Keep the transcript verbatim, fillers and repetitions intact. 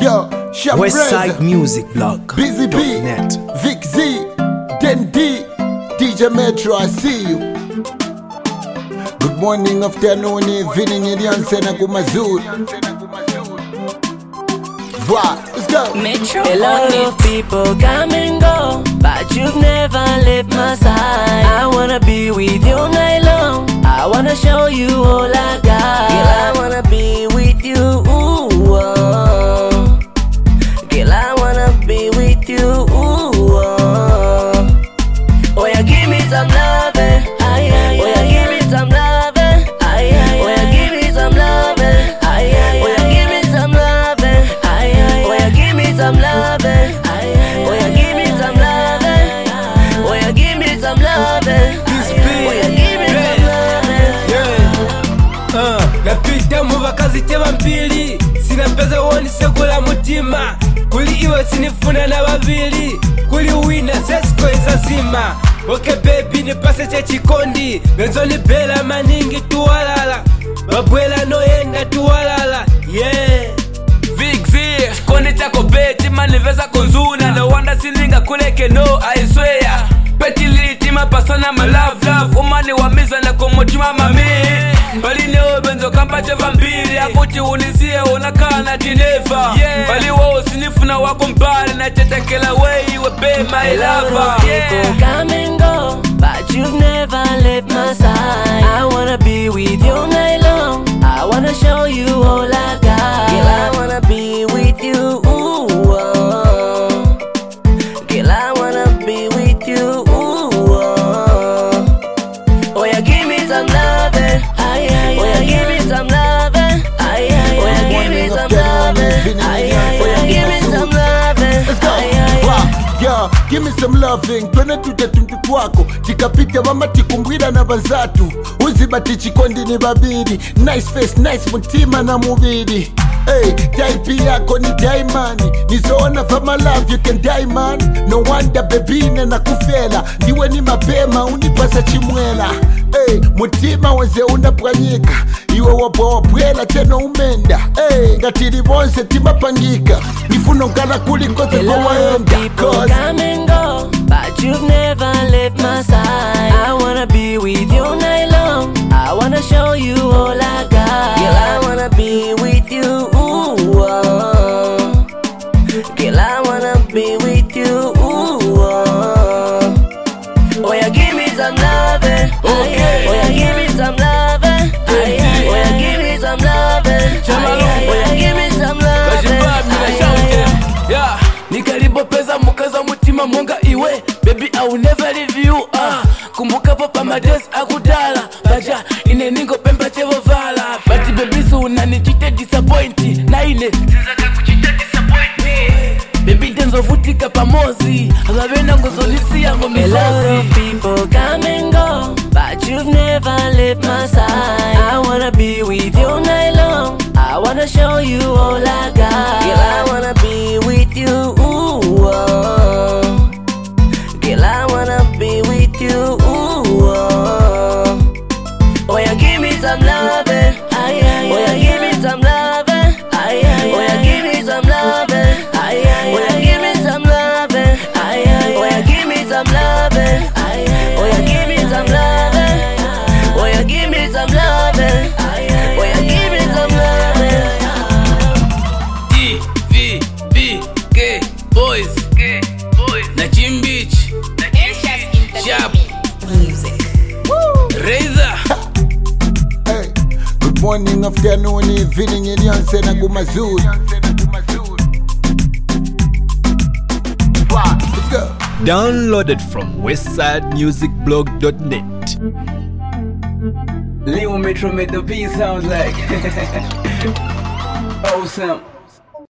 Yo, Sham Westside Music Blog. Busy B, net. Vic Z, Den D, D J Metro, I see you. Good morning, afternoon, evening, Indian Sena Kumazur. Wow, let's go. Metro. A lot of people come and go, but you've never left my side. I wanna be with you all night long. I wanna show you all I got. Girl, I wanna be with you. Ooh, oh. Girl, I wanna be with you. Ooh, oh. Oh, yeah, give me some loving. Oh, yeah, give me some loving. Oh, yeah, give me some loving. Oh, yeah, give me some loving. Oh, yeah, give me some loving. Oh, yeah, give me some loving. Oh, yeah, give me some loving. Oh, yeah, give me some loving. Uh, napita mu bakazi teba mpili, sina pesa woni sekula mutima. Kuli iwe sinifuna na babili, kuli wina sesko izazima. Okay baby nipase cha chikondi, benzo ni bela maningi tuwalala, babwela no yenga tuwalala, yeah. Vic Z, chikondi chako beti maniveza konzuna. No wonder silinga kuleke no I swear. Peti litima pasana my love love, umani wamiza na komotima mami. Bali neo benzo kampache vampiri, akuti unizie unakaa na tineva. Bali wao sinifuna wako mbali, na chetekela way we be my lover. People come and go, but you've never left my side. I wanna be with you all night long. I wanna show you all I got. Girl, I wanna be with you. Ooh, oh. Girl, I wanna be with you. Ooh, oh. Oh, yeah, give me some loving. Oh, yeah, give me some loving. Oh, yeah, give me some loving. Oh, yeah, give me some loving. Let's go. Wow. Yeah, give me some loving. Twene tute tuntu twako tikapita mama tikumbwira na bazatu. Uzibati chikondi ni babidi. Nice face, nice mutima na mubidi. Hey, type yako ni diamond. Nizoona for my love you can diamond. No wonder baby na kufela. Niwe ni mapema unipasa chimwela. Hey, mutima weze unapwanyika. Iwe wapo wapwela teno umenda. Hey, ngatiri bonse timapangika. Nifuno nkala kulikoze kwa waenda. People come and go, but you've never left my side. I wanna be with you all night long. I wanna show you all I got. Girl, I wanna be with you. Ooh, oh. Girl, I wanna be with you. Ooh, oh. Oh, yeah, give me some loving. Okay. Oh, yeah, give me some loving. Oh, yeah, give me some loving. Oh, yeah, give me some loving. Yeah, nikaribo peza mukaza mutima monga iwe. Baby I will never leave you. Ah, kumbuka papa mades akudala. Baja ine ningo pemba chevo vala. But baby so unanichite disappoint. Na ine tizaka kuchite disappoint. Baby denzo vutika pamozi. Agabena ngozolisi yango A lot mizozi. of people come and go, but you've never left my side. I wanna be with you all night long. I wanna show you all I got. Girl, I wanna be with you. Ooh, oh. Girl, I wanna be with you. Ooh, oh. Oh, yeah, give me some loving. Oh, yeah, give me some loving. Oh, yeah, give me some loving. Oh, yeah, give me some loving. Oh, yeah, give me some loving. Oh, yeah, give me some loving. Oh, yeah, give me some loving. Oh, yeah, give me some loving. D V B K Boys, na Jim Beach, Sharp Razor. Hey, good morning, afternoon, evening, Indian Sena Kumazur. Wow, let's go. Downloaded from westside music blog dot net. Leo Metro made the beat sounds like awesome.